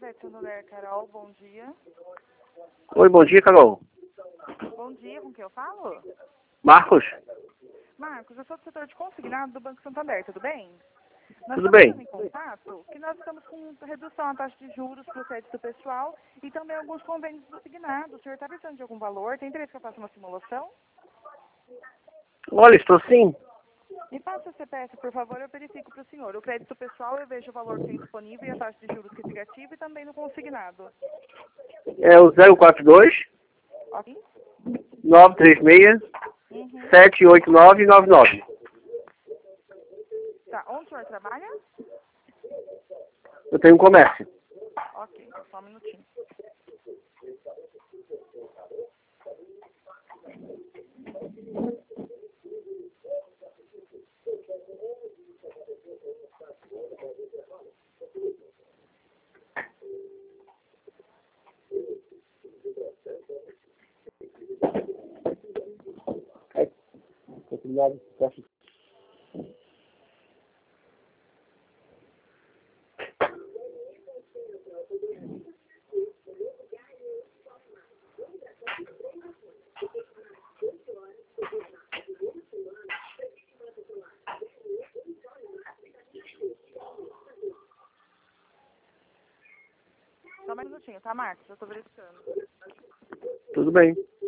Crédito Santander, Carol, bom dia. Oi, bom dia, Carol. Bom dia, com quem eu falo? Marcos? Marcos, eu sou do setor de consignado do Banco Santander, tudo bem? Nós Tudo estamos bem? entrando em contato que nós estamos com redução na taxa de juros para o crédito pessoal e também alguns convênios consignados. O senhor está precisando de algum valor? Tem interesse que eu faça uma simulação? Olha, estou sim. Me passa o CPF, por favor, eu verifico para o senhor. O crédito pessoal eu vejo o valor que tem disponível e a taxa de juros que fica ativa e também no consignado. É o 042 Ok? 936 Uhum. 78999. Tá, onde o senhor trabalha? Eu tenho um comércio. Ok, então só um minutinho. Só mais um minutinho, tá, Marcos? Eu tô verificando. Tudo bem.